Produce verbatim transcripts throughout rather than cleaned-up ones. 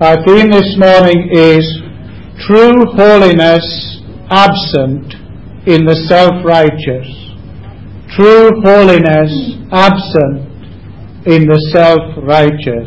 Our theme this morning is True Holiness Absent in the Self-Righteous. True holiness absent in the self-righteous.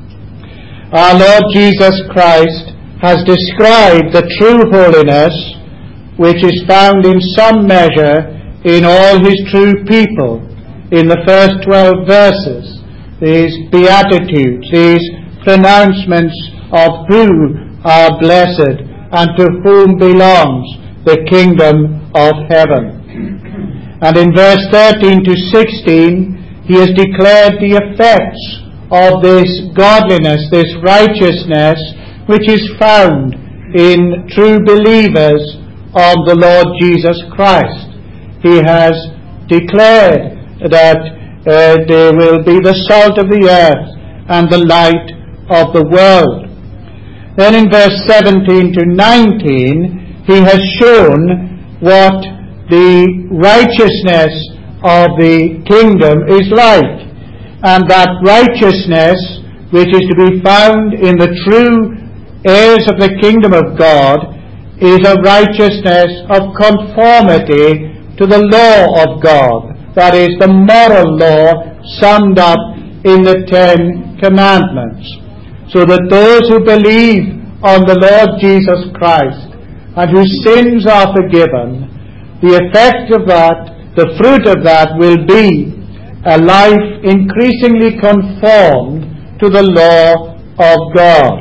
Our Lord Jesus Christ has described the true holiness which is found in some measure in all his true people in the first twelve verses, these beatitudes, these pronouncements of who are blessed and to whom belongs the kingdom of heaven. And in verse thirteen to sixteen, he has declared the effects of this godliness, this righteousness, which is found in true believers of the Lord Jesus Christ. He has declared that uh, they will be the salt of the earth and the light of the world. Then in verse seventeen to nineteen, he has shown what the righteousness of the kingdom is like. And that righteousness, which is to be found in the true heirs of the kingdom of God, is a righteousness of conformity to the law of God. That is, the moral law summed up in the Ten Commandments. So that those who believe on the Lord Jesus Christ and whose sins are forgiven, the effect of that, the fruit of that will be a life increasingly conformed to the law of God.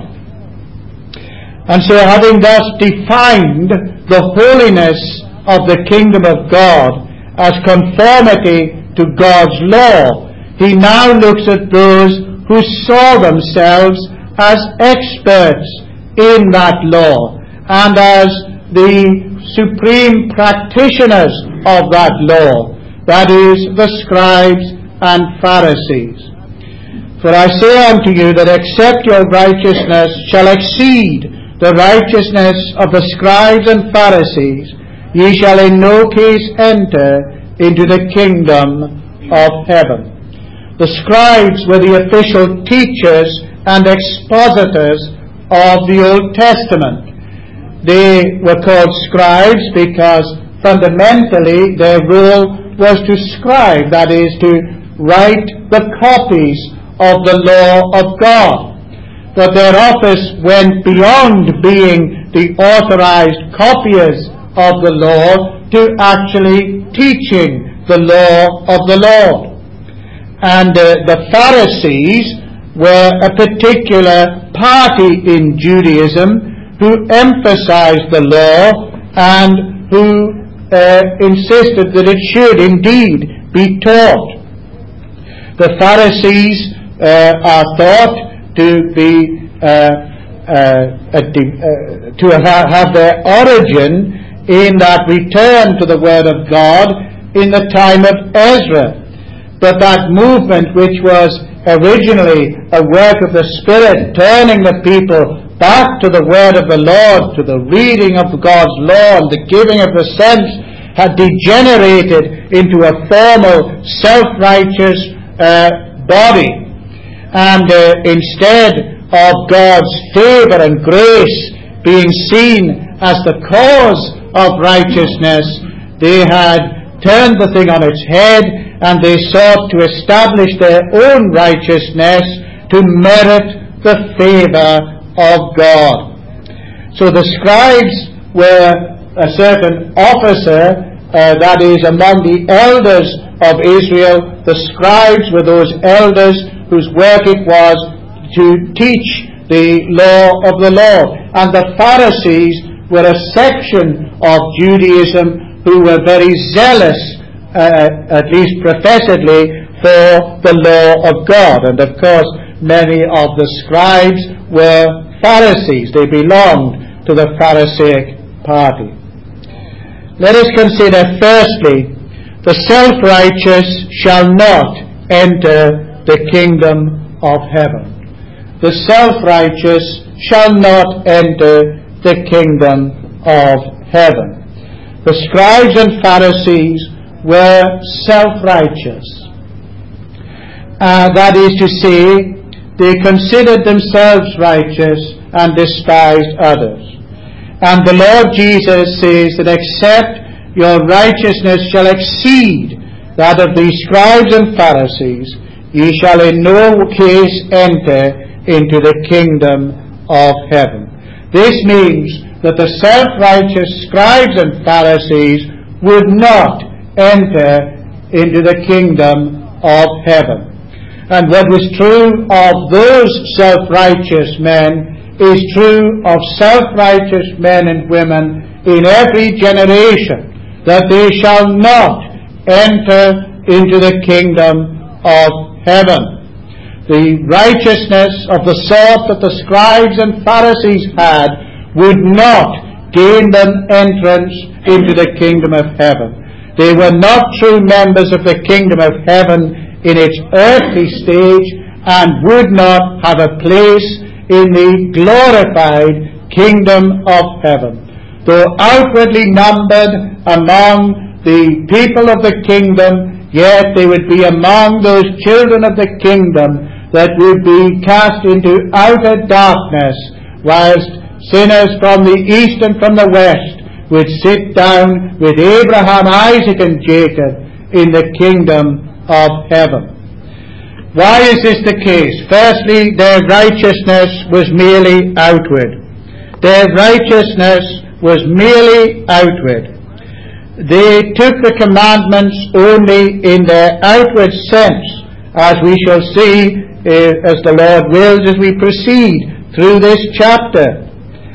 And so, having thus defined the holiness of the kingdom of God as conformity to God's law, he now looks at those who saw themselves as experts in that law and as the supreme practitioners of that law, that is, the scribes and Pharisees. For I say unto you that except your righteousness shall exceed the righteousness of the scribes and Pharisees, ye shall in no case enter into the kingdom of heaven. The scribes were the official teachers and expositors of the Old Testament. They were called scribes because fundamentally their role was to scribe, that is, to write the copies of the law of God. But their office went beyond being the authorized copiers of the law to actually teaching the law of the Lord. And uh, the Pharisees were a particular party in Judaism who emphasized the law and who uh, insisted that it should indeed be taught. The Pharisees uh, are thought to be uh, uh, a, uh, to ha- have their origin in that return to the Word of God in the time of Ezra. But that movement, which was originally a work of the Spirit, turning the people back to the word of the Lord, to the reading of God's law and the giving of the sense, had degenerated into a formal, self-righteous uh, body. And uh, instead of God's favor and grace being seen as the cause of righteousness, they had turned the thing on its head, and they sought to establish their own righteousness to merit the favor of God. So the scribes were a certain officer, uh, that is, among the elders of Israel. The scribes were those elders whose work it was to teach the law of the Lord. And the Pharisees were a section of Judaism who were very zealous, Uh, at least professedly, for the law of God. And of course, many of the scribes were Pharisees. They belonged to the Pharisaic party. Let us consider firstly, the self-righteous shall not enter the kingdom of heaven. The self-righteous shall not enter the kingdom of heaven. The scribes and Pharisees were self-righteous. Uh, that is to say, they considered themselves righteous and despised others. And the Lord Jesus says that except your righteousness shall exceed that of the scribes and Pharisees, ye shall in no case enter into the kingdom of heaven. This means that the self-righteous scribes and Pharisees would not enter into the kingdom of heaven. And what was true of those self-righteous men is true of self-righteous men and women in every generation, that they shall not enter into the kingdom of heaven. The righteousness of the sort that the scribes and Pharisees had would not gain them entrance into the kingdom of heaven. They were not true members of the kingdom of heaven in its earthly stage, and would not have a place in the glorified kingdom of heaven. Though outwardly numbered among the people of the kingdom, yet they would be among those children of the kingdom that would be cast into outer darkness, whilst sinners from the east and from the west would sit down with Abraham, Isaac, and Jacob in the kingdom of heaven. Why is this the case? Firstly, their righteousness was merely outward. Their righteousness was merely outward. They took the commandments only in their outward sense, as we shall see uh, as the Lord wills as we proceed through this chapter.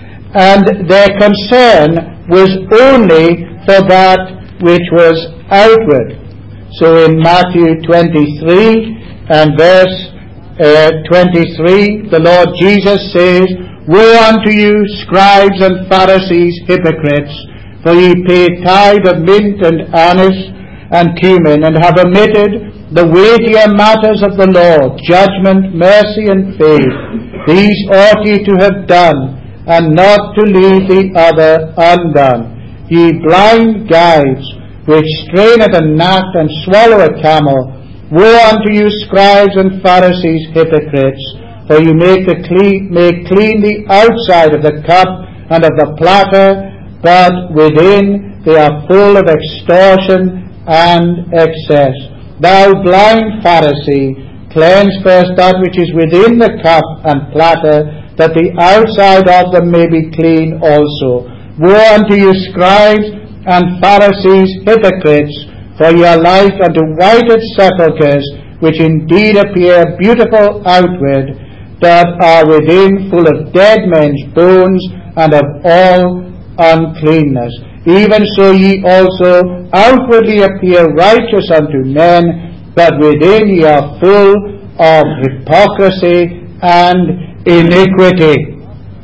And their concern was only for that which was outward. So in Matthew twenty-three and verse uh, twenty-three, the Lord Jesus says, Woe unto you, scribes and Pharisees, hypocrites! For ye pay tithe of mint and anise and cumin, and have omitted the weightier matters of the law, judgment, mercy, and faith. These ought ye to have done, and not to leave the other undone. Ye blind guides, which strain at a gnat and swallow a camel, woe unto you, scribes and Pharisees, hypocrites! For you make, the clean, make clean the outside of the cup and of the platter, but within they are full of extortion and excess. Thou blind Pharisee, cleanse first that which is within the cup and platter, that the outside of them may be clean also. Woe unto you, scribes and Pharisees, hypocrites! For ye are like unto whited sepulchres, which indeed appear beautiful outward, but are within full of dead men's bones and of all uncleanness. Even so ye also outwardly appear righteous unto men, but within ye are full of hypocrisy and iniquity.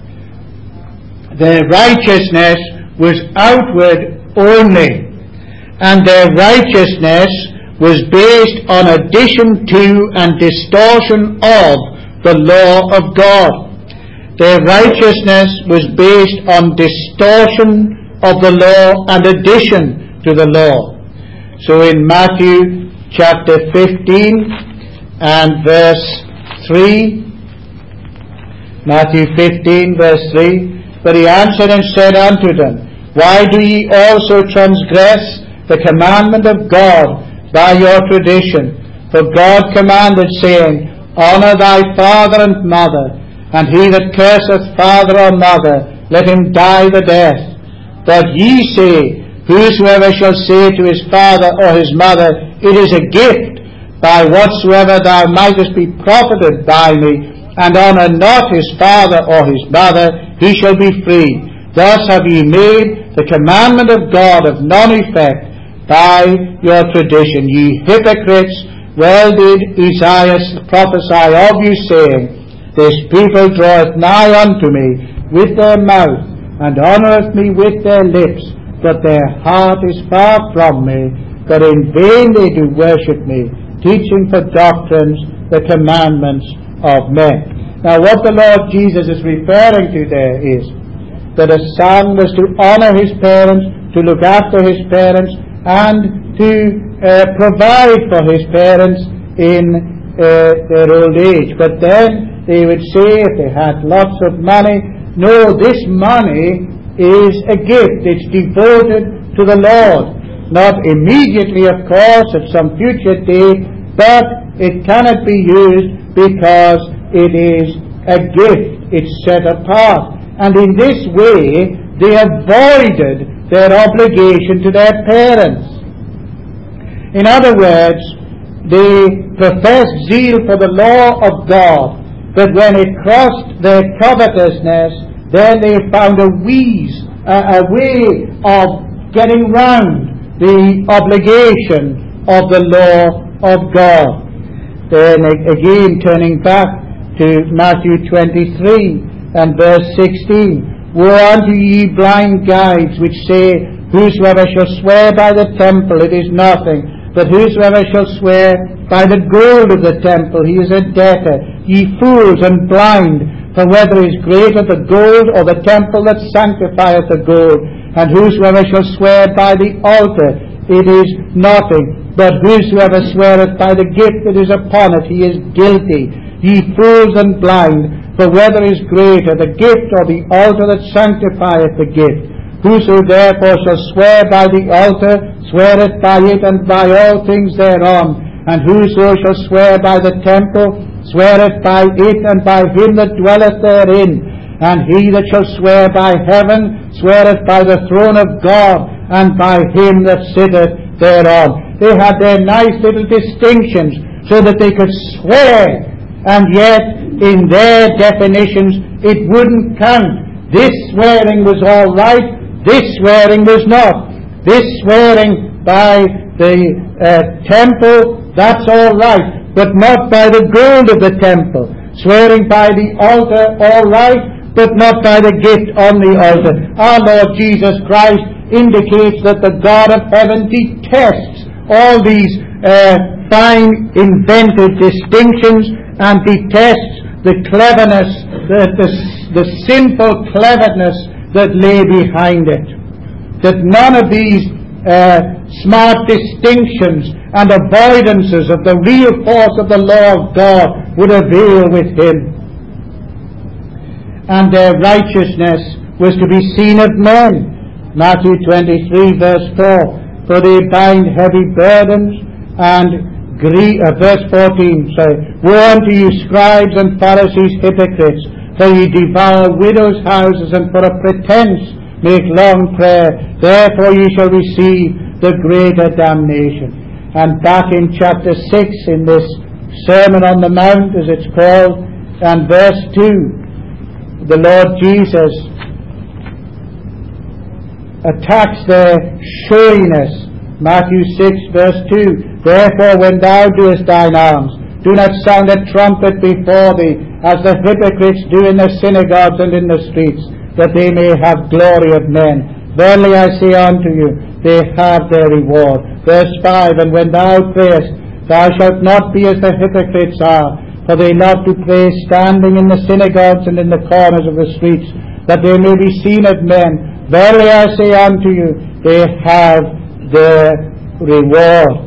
Their righteousness was outward only, and their righteousness was based on addition to and distortion of the law of God. Their righteousness was based on distortion of the law and addition to the law. So in Matthew chapter fifteen and verse three, Matthew fifteen verse three, But he answered and said unto them, Why do ye also transgress the commandment of God by your tradition? For God commanded, saying, Honour thy father and mother, and he that curseth father or mother, let him die the death. But ye say, Whosoever shall say to his father or his mother, It is a gift, by whatsoever thou mightest be profited by me, and honour not his father or his mother, he shall be free. Thus have ye made the commandment of God of none effect by your tradition. Ye hypocrites, well did Isaiah prophesy of you, saying, This people draweth nigh unto me with their mouth, and honoureth me with their lips, but their heart is far from me, but in vain they do worship me, teaching for doctrines the commandments of men. Now what the Lord Jesus is referring to there is that a son was to honour his parents, to look after his parents, and to uh, provide for his parents in uh, their old age. But then they would say, if they had lots of money, no, this money is a gift. It's devoted to the Lord. Not immediately, of course, at some future day, but it cannot be used because it is a gift. It's set apart. And in this way, they avoided their obligation to their parents. In other words, they professed zeal for the law of God, but when it crossed their covetousness, then they found a wheeze, a, a way of getting round the obligation of the law of God. Then again, turning back to Matthew twenty-three and verse sixteen, woe unto ye blind guides, which say, whosoever shall swear by the temple, it is nothing, but whosoever shall swear by the gold of the temple, he is a debtor. Ye fools and blind, for whether is greater the gold or the temple that sanctifieth the gold? And whosoever shall swear by the altar, it is nothing, but whosoever sweareth by the gift that is upon it, he is guilty. Ye fools and blind, for whether is greater, the gift or the altar that sanctifieth the gift? Whoso therefore shall swear by the altar, sweareth by it and by all things thereon. And whoso shall swear by the temple, sweareth by it and by him that dwelleth therein. And he that shall swear by heaven, sweareth by the throne of God, and by him that sitteth thereon. They had their nice little distinctions, so that they could swear, and yet in their definitions it wouldn't count. This swearing was all right, this swearing was not. This swearing by the uh, temple, that's all right, but not by the gold of the temple. Swearing by the altar, all right, but not by the gift on the altar. Our Lord Jesus Christ indicates that the God of heaven detests all these uh, fine invented distinctions and detests the cleverness, the, the, the simple cleverness that lay behind it. That none of these uh, smart distinctions and avoidances of the real force of the law of God would avail with him. And their righteousness was to be seen of men. Matthew twenty-three verse four, for they bind heavy burdens and grief, uh, verse fourteen, sorry, woe unto you scribes and Pharisees, hypocrites, for ye devour widows' houses, and for a pretense make long prayer, therefore ye shall receive the greater damnation. And back in chapter six, in this Sermon on the Mount, as it's called, and verse two, the Lord Jesus attacks their showiness. Matthew six verse two, therefore when thou doest thine alms, do not sound a trumpet before thee, as the hypocrites do in the synagogues and in the streets, that they may have glory of men. Verily I say unto you, they have their reward. Verse five, and when thou prayest, thou shalt not be as the hypocrites are, for they love to pray standing in the synagogues and in the corners of the streets, that they may be seen of men. Verily I say unto you, they have their reward.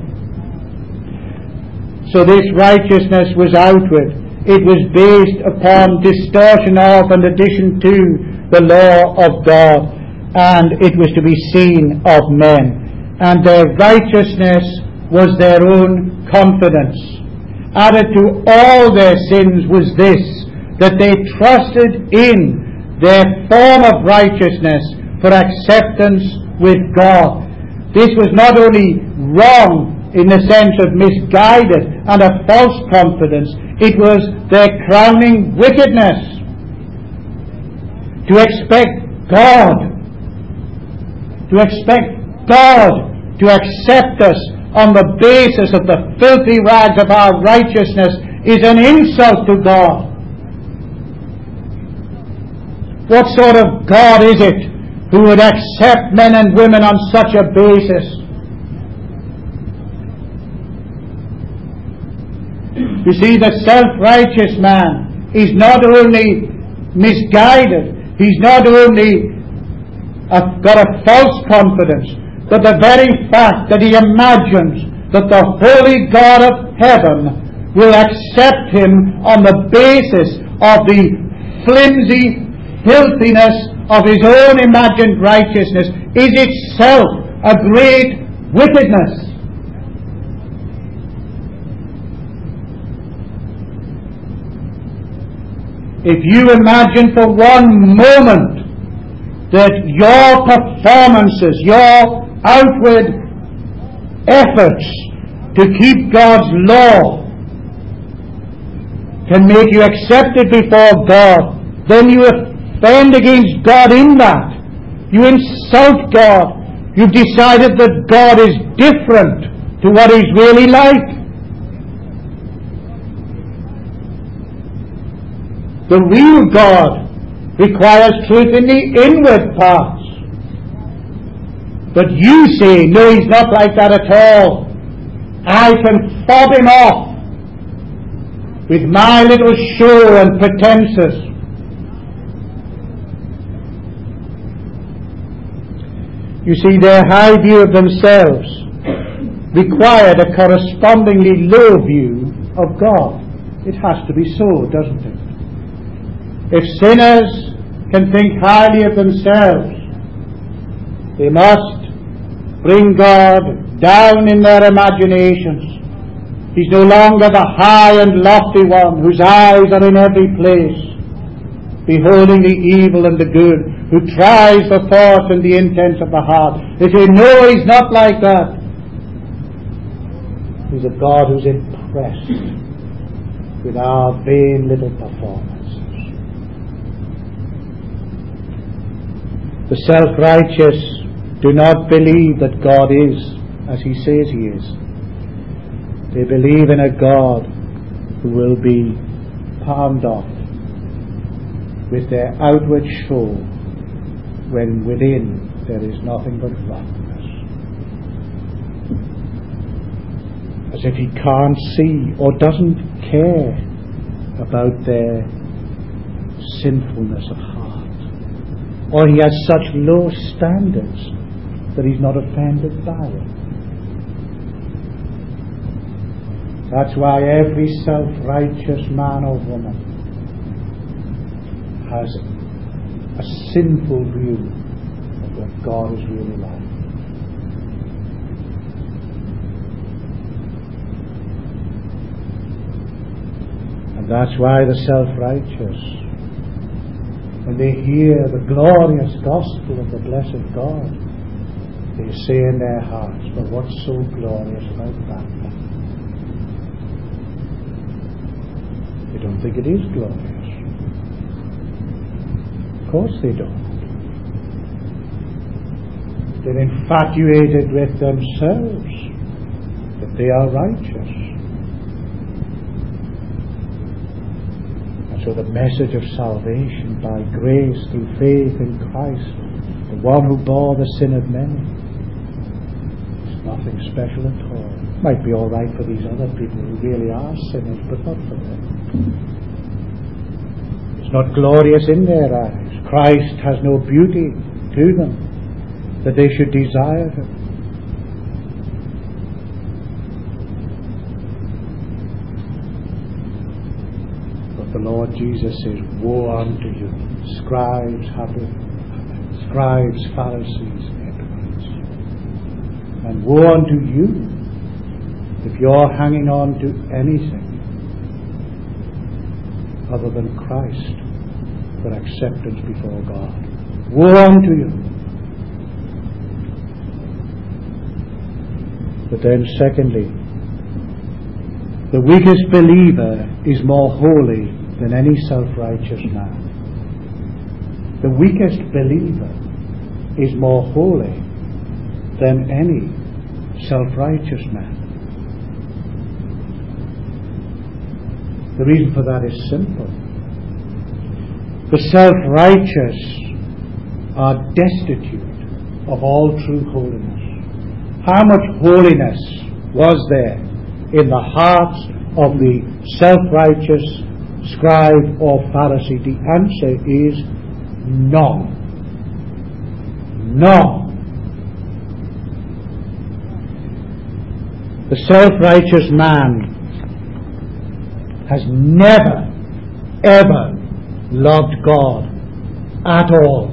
So this righteousness was outward. It was based upon distortion of and addition to the law of God, and it was to be seen of men. And their righteousness was their own confidence. Added to all their sins was this, that they trusted in their form of righteousness for acceptance with God. This was not only wrong in the sense of misguided and a false confidence, it was their crowning wickedness to expect God, to expect God to accept us on the basis of the filthy rags of our righteousness is an insult to God. What sort of God is it who would accept men and women on such a basis? You see, the self-righteous man is not only misguided, he's not only uh, got a false confidence, but the very fact that he imagines that the holy God of heaven will accept him on the basis of the flimsy filthiness of his own imagined righteousness is itself a great wickedness. If you imagine for one moment that your performances, your outward efforts to keep God's law can make you accepted before God, then you offend against God in that. You insult God. You've decided that God is different to what He's really like. The real God requires truth in the inward parts. But you say, no, He's not like that at all. I can fob Him off with my little show and pretenses. You see, their high view of themselves required a correspondingly low view of God. It has to be so, doesn't it? If sinners can think highly of themselves, they must bring God down in their imaginations. He's no longer the high and lofty one whose eyes are in every place, beholding the evil and the good, who tries the thoughts and the intents of the heart. They say, no, He's not like that. He's a God who's impressed with our vain little performances. The self-righteous do not believe that God is as He says He is. They believe in a God who will be palmed off with their outward show when within there is nothing but rottenness. As if He can't see or doesn't care about their sinfulness of heart. Or He has such low standards that He's not offended by it. That's why every self-righteous man or woman has a sinful view of what God is really like. And that's why the self-righteous, when they hear the glorious gospel of the blessed God, they say in their hearts, but what's so glorious about that? They don't think it is glorious. Of course they don't. They're infatuated with themselves, that they are righteous. So the message of salvation by grace through faith in Christ, the one who bore the sin of many, is nothing special at all. It might be all right for these other people who really are sinners, but not for them. It's not glorious in their eyes. Christ has no beauty to them that they should desire Him. The Lord Jesus says, woe unto you, scribes, scribes, Pharisees, hypocrites. And woe unto you if you're hanging on to anything other than Christ for acceptance before God. Woe unto you. But then secondly, the weakest believer is more holy than any self-righteous man. The weakest believer is more holy than any self-righteous man. The reason for that is simple. The self-righteous are destitute of all true holiness. How much holiness was there in the hearts of the self-righteous scribe or Pharisee? The answer is none. None. The self-righteous man has never, ever loved God at all.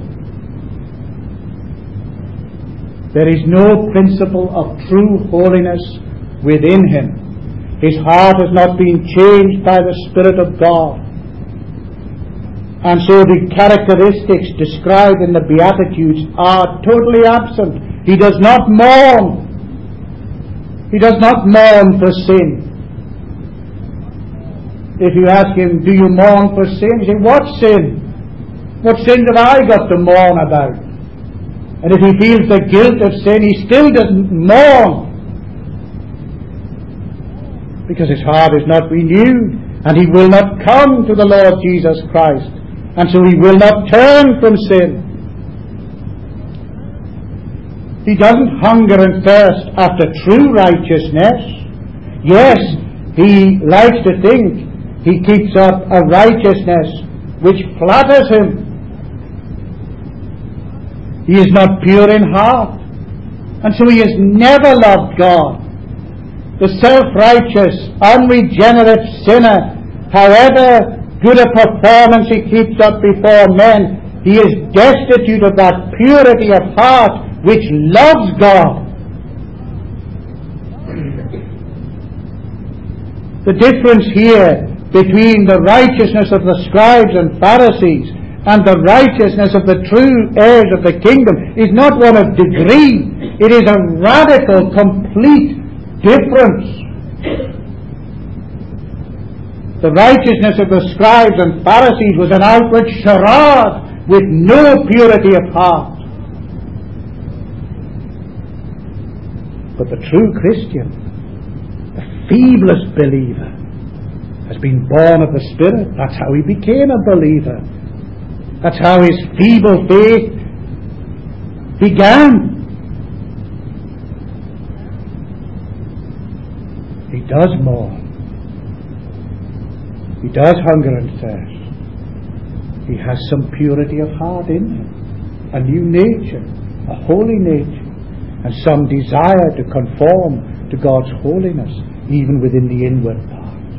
There is no principle of true holiness within him. His heart has not been changed by the Spirit of God. And so the characteristics described in the Beatitudes are totally absent. He does not mourn. He does not mourn for sin. If you ask him, do you mourn for sin? He says, what sin? What sin have I got to mourn about? And if he feels the guilt of sin, he still doesn't mourn. Because his heart is not renewed. And he will not come to the Lord Jesus Christ. And so he will not turn from sin. He doesn't hunger and thirst after true righteousness. Yes, he likes to think he keeps up a righteousness which flatters him. He is not pure in heart. And so he has never loved God. The self-righteous, unregenerate sinner, however good a performance he keeps up before men, he is destitute of that purity of heart which loves God. The difference here between the righteousness of the scribes and Pharisees and the righteousness of the true heirs of the kingdom is not one of degree. It is a radical, complete difference. The righteousness of the scribes and Pharisees was an outward charade with no purity of heart. But the true Christian, the feeblest believer, has been born of the Spirit. That's how he became a believer. That's how his feeble faith began. He does mourn. He does hunger and thirst. He has some purity of heart in him, a new nature, a holy nature, and some desire to conform to God's holiness, even within the inward parts.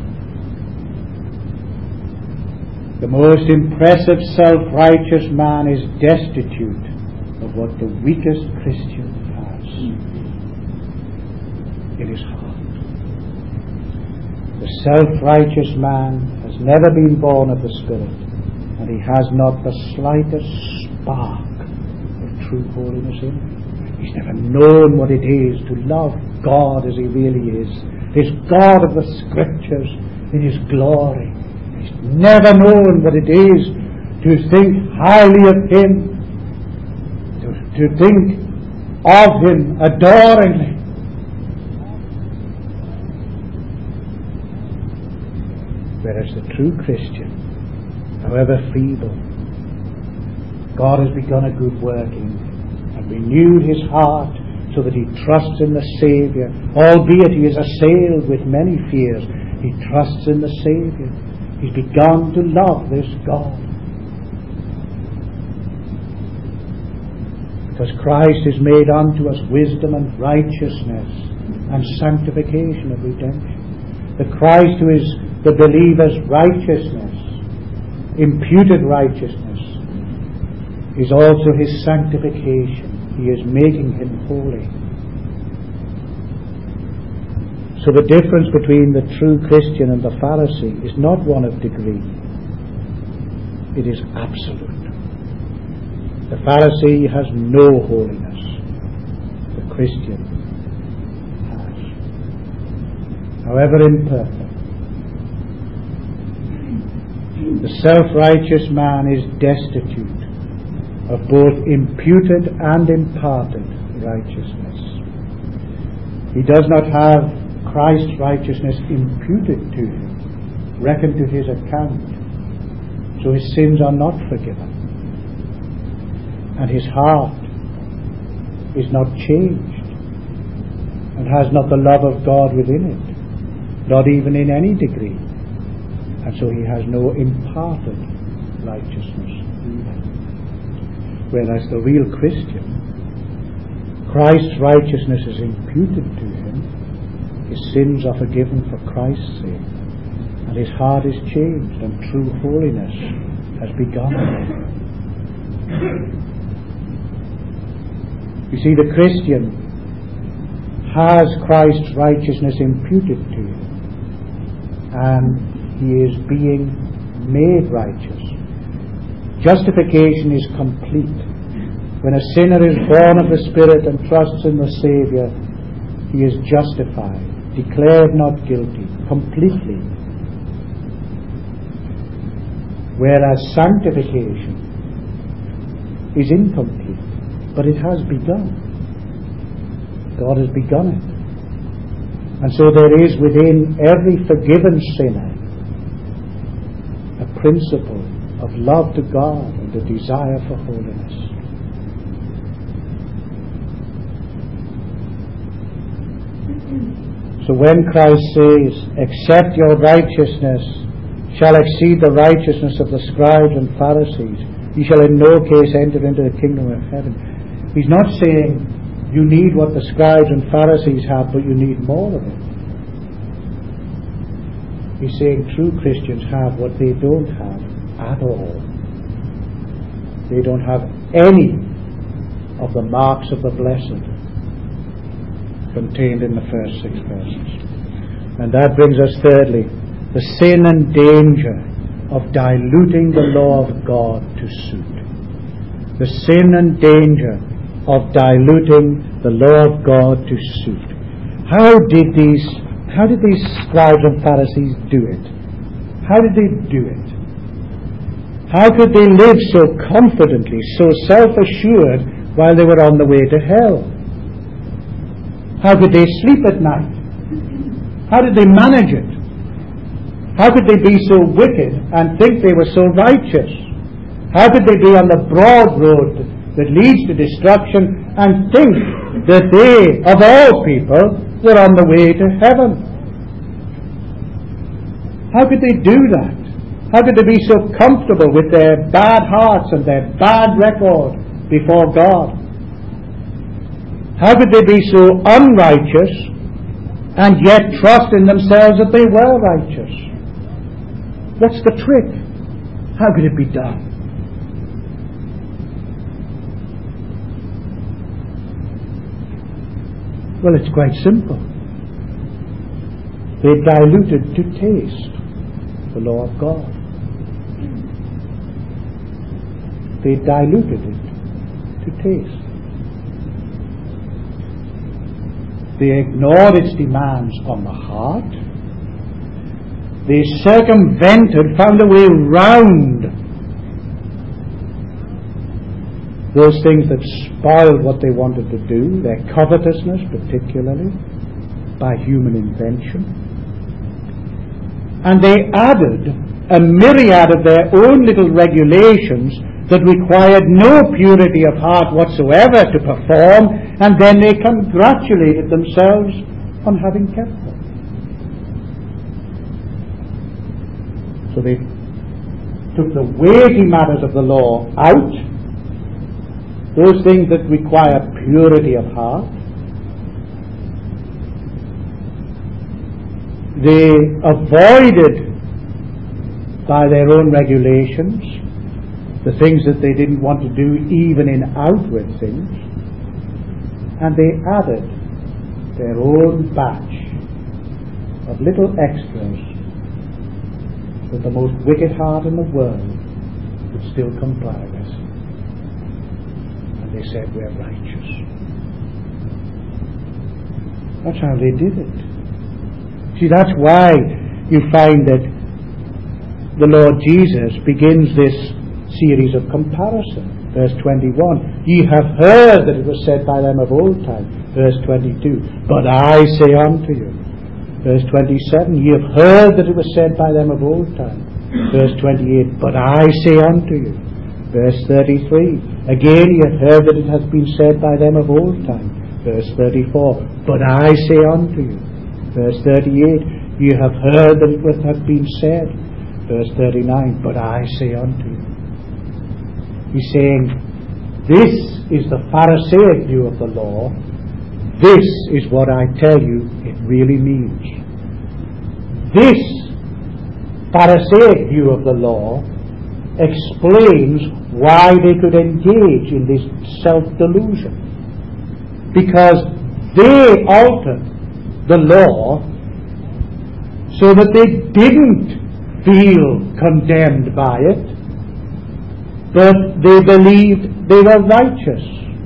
The most impressive self-righteous man is destitute of what the weakest Christian has in his heart. The self-righteous man has never been born of the Spirit, and he has not the slightest spark of true holiness in him. He's never known what it is to love God as he really is, this God of the Scriptures in his glory. He's never known what it is to think highly of him, to, to think of him adoringly. Whereas the true Christian, however feeble, God has begun a good work in him and renewed his heart so that he trusts in the Saviour. Albeit he is assailed with many fears, he trusts in the Saviour. He's begun to love this God. Because Christ is made unto us wisdom and righteousness and sanctification of redemption. The Christ who is the believer's righteousness, imputed righteousness, is also his sanctification. He is making him holy. So the difference between the true Christian and the Pharisee is not one of degree. It is absolute. The Pharisee has no holiness. The Christian has. However imperfect. The self-righteous man is destitute of both imputed and imparted righteousness. He does not have Christ's righteousness imputed to him, reckoned to his account, so his sins are not forgiven. And his heart is not changed and has not the love of God within it, not even in any degree. And so he has no imparted righteousness either. Whereas the real Christian, Christ's righteousness is imputed to him, his sins are forgiven for Christ's sake, And his heart is changed, and true holiness has begun. You see, the Christian has Christ's righteousness imputed to him, and he is being made righteous. Justification is complete. When a sinner is born of the Spirit and trusts in the Saviour, he is justified, declared not guilty, completely. Whereas sanctification is incomplete, but it has begun. God has begun it. And so there is within every forgiven sinner a principle of love to God and a desire for holiness. So when Christ says, "Except your righteousness shall exceed the righteousness of the scribes and Pharisees, you shall in no case enter into the kingdom of heaven," he's not saying you need what the scribes and Pharisees have, but you need more of it. He's saying true Christians have what they don't have at all. They don't have any of the marks of the blessed contained in the first six verses. And that brings us thirdly, the sin and danger of diluting the law of God to suit. The sin and danger of diluting the law of God to suit. How did these how did these scribes and Pharisees do it? How did they do it? How could they live so confidently, so self-assured while they were on the way to hell? How could they sleep at night? How did they manage it? How could they be so wicked and think they were so righteous? How could they be on the broad road that leads to destruction and think that they, of all people, were on the way to heaven? How could they do that? How could they be so comfortable with their bad hearts and their bad record before God? How could they be so unrighteous and yet trust in themselves that they were righteous? What's the trick? How could it be done? Well, it's quite simple. They diluted to taste the law of God. They diluted it to taste. They ignored its demands on the heart. They circumvented, found a way round those things that spoiled what they wanted to do, their covetousness particularly, by human invention. And they added a myriad of their own little regulations that required no purity of heart whatsoever to perform, and then they congratulated themselves on having kept them. So they took the weighty matters of the law out, those things that require purity of heart. They avoided, by their own regulations, the things that they didn't want to do even in outward things. And they added their own batch of little extras that the most wicked heart in the world would still comply with. They said, we're righteous. That's how they did it. See, that's why you find that the Lord Jesus begins this series of comparison. Verse twenty-one, ye have heard that it was said by them of old time. Verse twenty-two, but I say unto you. Verse twenty-seven, ye have heard that it was said by them of old time. Verse twenty-eight, but I say unto you. Verse thirty-three, again ye have heard that it hath been said by them of old time. Verse thirty-four, but I say unto you. Verse thirty-eight, ye have heard that it hath been said. Verse thirty-nine, but I say unto you. He's saying, this is the Pharisaic view of the law. This is what I tell you it really means. This Pharisaic view of the law explains why they could engage in this self-delusion. Because they altered the law so that they didn't feel condemned by it, but they believed they were righteous.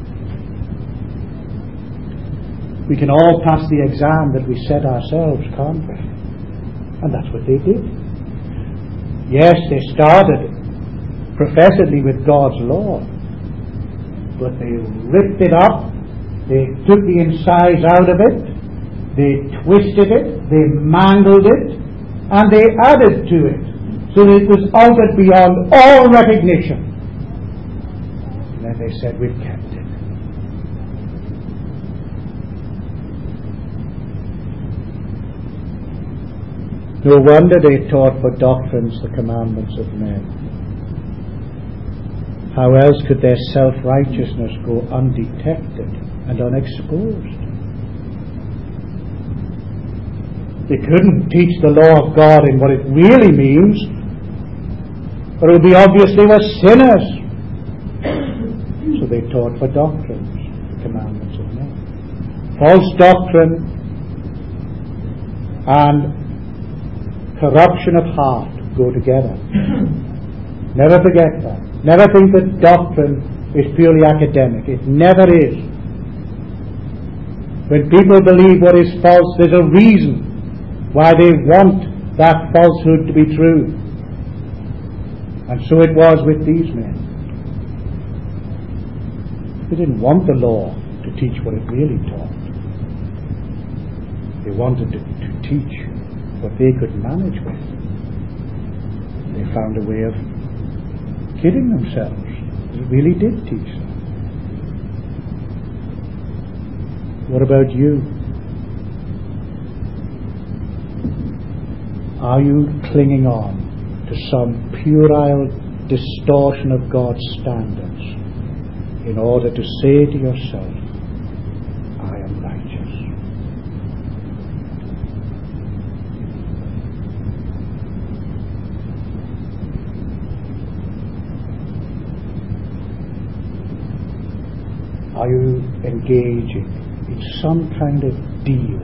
We can all pass the exam that we set ourselves, can't we? And that's what they did. Yes, they started professedly with God's law, but they ripped it up, they took the insides out of it, they twisted it, they mangled it, and they added to it, so that it was altered beyond all recognition. And then they said, we've kept it. No wonder they taught for doctrines the commandments of men. How else could their self-righteousness go undetected and unexposed? They couldn't teach the law of God in what it really means, or it would be obvious they were sinners. So they taught for doctrines the commandments of men. False doctrine and corruption of heart go together. Never forget that. Never think that doctrine is purely academic. It never is. When people believe what is false, there's a reason why they want that falsehood to be true. And so it was with these men. They didn't want the law to teach what it really taught. They wanted to, to teach what they could manage with. They found a way of kidding themselves. It really did teach them. What about you? Are you clinging on to some puerile distortion of God's standards in order to say to yourself, I am righteous? Are you engaging in some kind of deal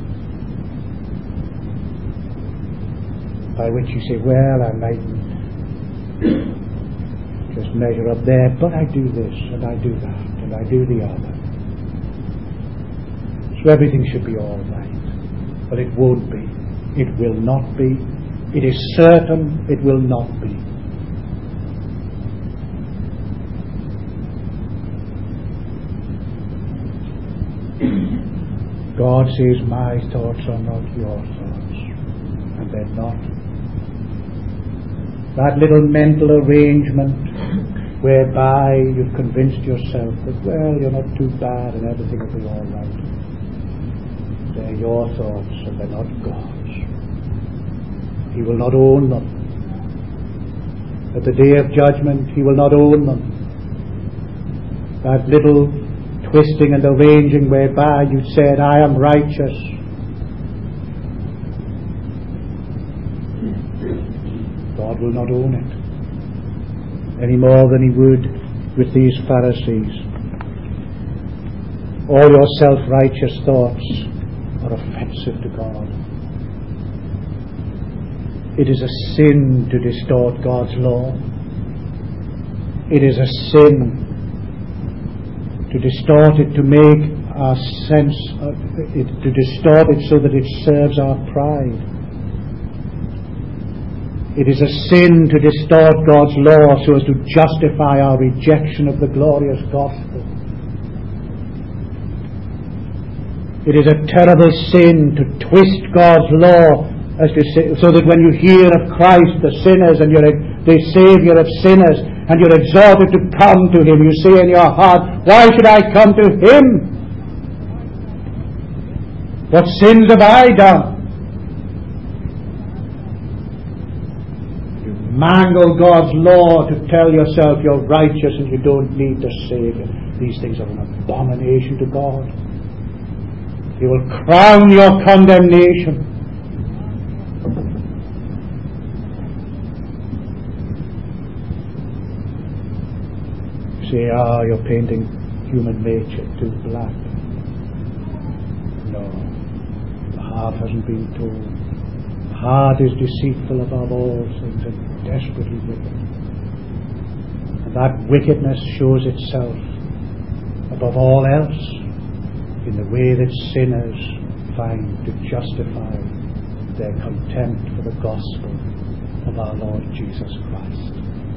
by which you say, well, I mightn't just measure up there, but I do this, and I do that, and I do the other. So everything should be all right. But it won't be. It will not be. It is certain it will not be. God says, my thoughts are not your thoughts, and they're not. That little mental arrangement whereby you've convinced yourself that, well, you're not too bad and everything will be all right. They're your thoughts and they're not God's. He will not own them. At the day of judgment, He will not own them. That little twisting and arranging whereby you said, I am righteous. God will not own it any more than He would with these Pharisees. All your self-righteous thoughts are offensive to God. It is a sin to distort God's law. It is a sin to distort it, to make our sense of it, to distort it so that it serves our pride. It is a sin to distort God's law so as to justify our rejection of the glorious gospel. It is a terrible sin to twist God's law as to say, so that when you hear of Christ the sinners and you're the Saviour of sinners, and you're exhorted to come to Him, you say in your heart, why should I come to Him? What sins have I done? You mangle God's law to tell yourself you're righteous and you don't need the Saviour. These things are an abomination to God. He will crown your condemnation. You say, ah, oh, you're painting human nature too black. No, the heart hasn't been told. The heart is deceitful above all things and desperately wicked. And that wickedness shows itself above all else in the way that sinners find to justify their contempt for the gospel of our Lord Jesus Christ.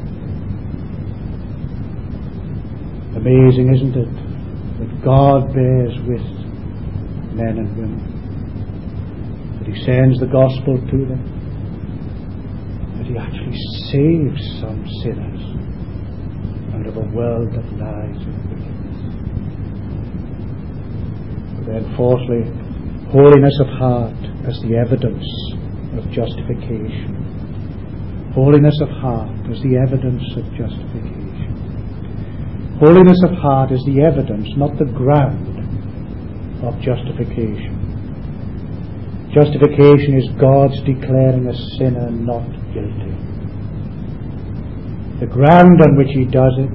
Amazing, isn't it, that God bears with men and women, that He sends the gospel to them, that He actually saves some sinners out of a world that lies in wickedness. But then fourthly, holiness of heart as the evidence of justification. Holiness of heart as the evidence of justification. Holiness of heart is the evidence, not the ground, of justification. Justification is God's declaring a sinner not guilty. The ground on which He does it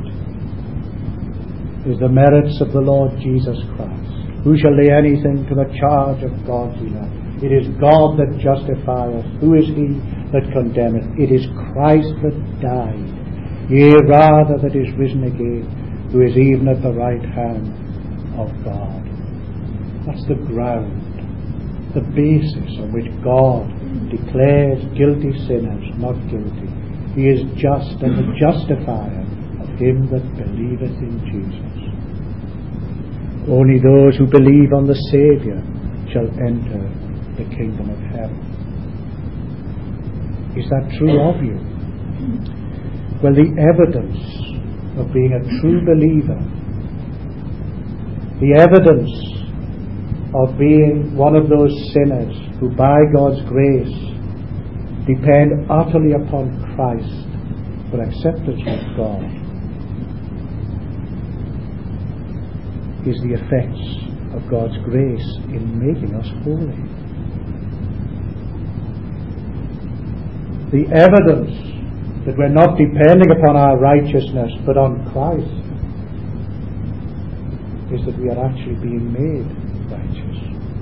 is the merits of the Lord Jesus Christ. Who shall lay anything to the charge of God's elect? It is God that justifieth. Who is he that condemneth? It is Christ that died, yea, rather that is risen again, who is even at the right hand of God. That's the ground, the basis on which God declares guilty sinners not guilty. He is just and the justifier of him that believeth in Jesus. Only those who believe on the Saviour shall enter the kingdom of heaven. Is that true of you? Well, the evidence of being a true believer, the evidence of being one of those sinners who by God's grace depend utterly upon Christ for acceptance with God, is the effects of God's grace in making us holy. The evidence that we're not depending upon our righteousness but on Christ is that we are actually being made righteous.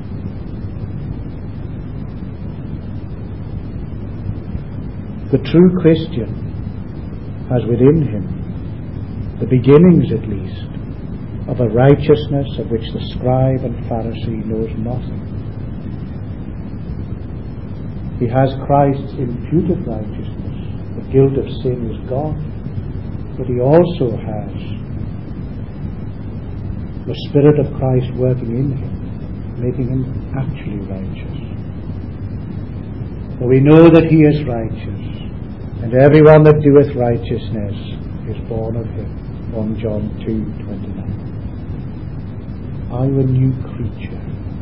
The true Christian has within him the beginnings, at least, of a righteousness of which the scribe and Pharisee knows nothing. He has Christ's imputed righteousness. The guilt of sin is gone. But he also has the Spirit of Christ working in him, making him actually righteous. For we know that he is righteous, and everyone that doeth righteousness is born of him. First John two twenty-nine. Are you a new creature?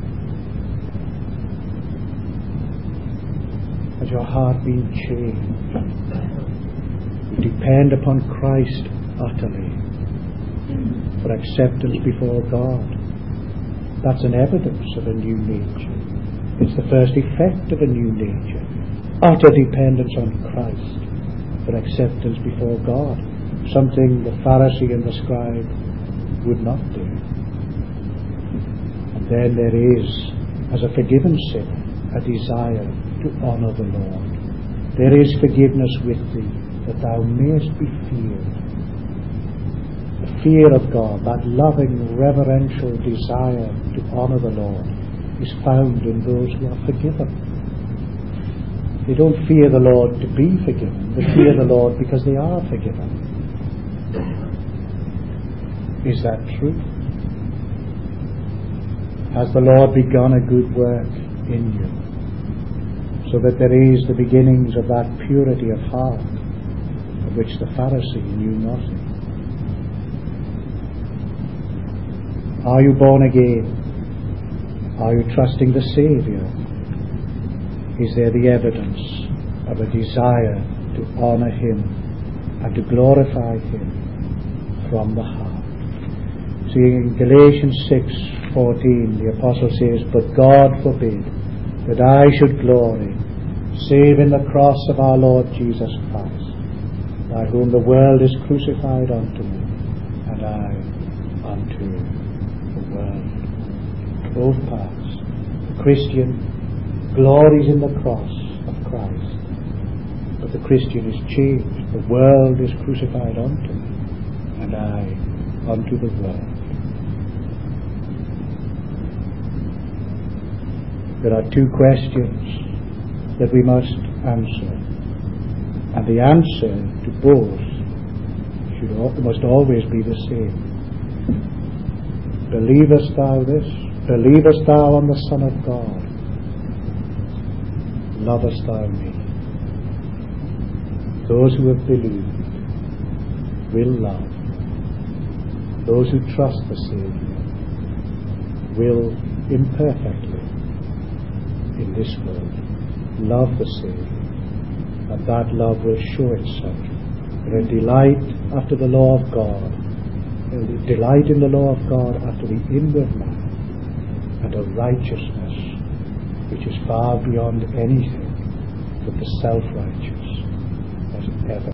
Has your heart been changed? You depend upon Christ utterly for acceptance before God. That's an evidence of a new nature. It's the first effect of a new nature. Utter dependence on Christ for acceptance before God. Something the Pharisee and the scribe would not do. And then there is, as a forgiven sinner, a desire to honour the Lord. There is forgiveness with thee, that thou mayest be feared. The fear of God, that loving, reverential desire to honour the Lord, is found in those who are forgiven. They don't fear the Lord to be forgiven. They fear the Lord because they are forgiven. Is that true? Has the Lord begun a good work in you, so that there is the beginnings of that purity of heart of which the Pharisee knew nothing? Are you born again? Are you trusting the Saviour? Is there the evidence of a desire to honour him and to glorify him from the heart? See, in Galatians six fourteen, the apostle says, "But God forbid that I should glory, save in the cross of our Lord Jesus Christ, by whom the world is crucified unto me, and I unto the world. Both parts. The Christian glories in the cross of Christ, but the Christian is changed. The world is crucified unto me, and I unto the world. There are two questions that we must answer, and the answer to both should al- must always be the same. Believest thou this? Believest thou on the Son of God? Lovest thou me? Those who have believed will love. Those who trust the Saviour will imperfectly in this world love the Saviour, and that love will show itself in a delight after the law of God, a delight in the law of God after the inward man, and a righteousness which is far beyond anything that the self-righteous has ever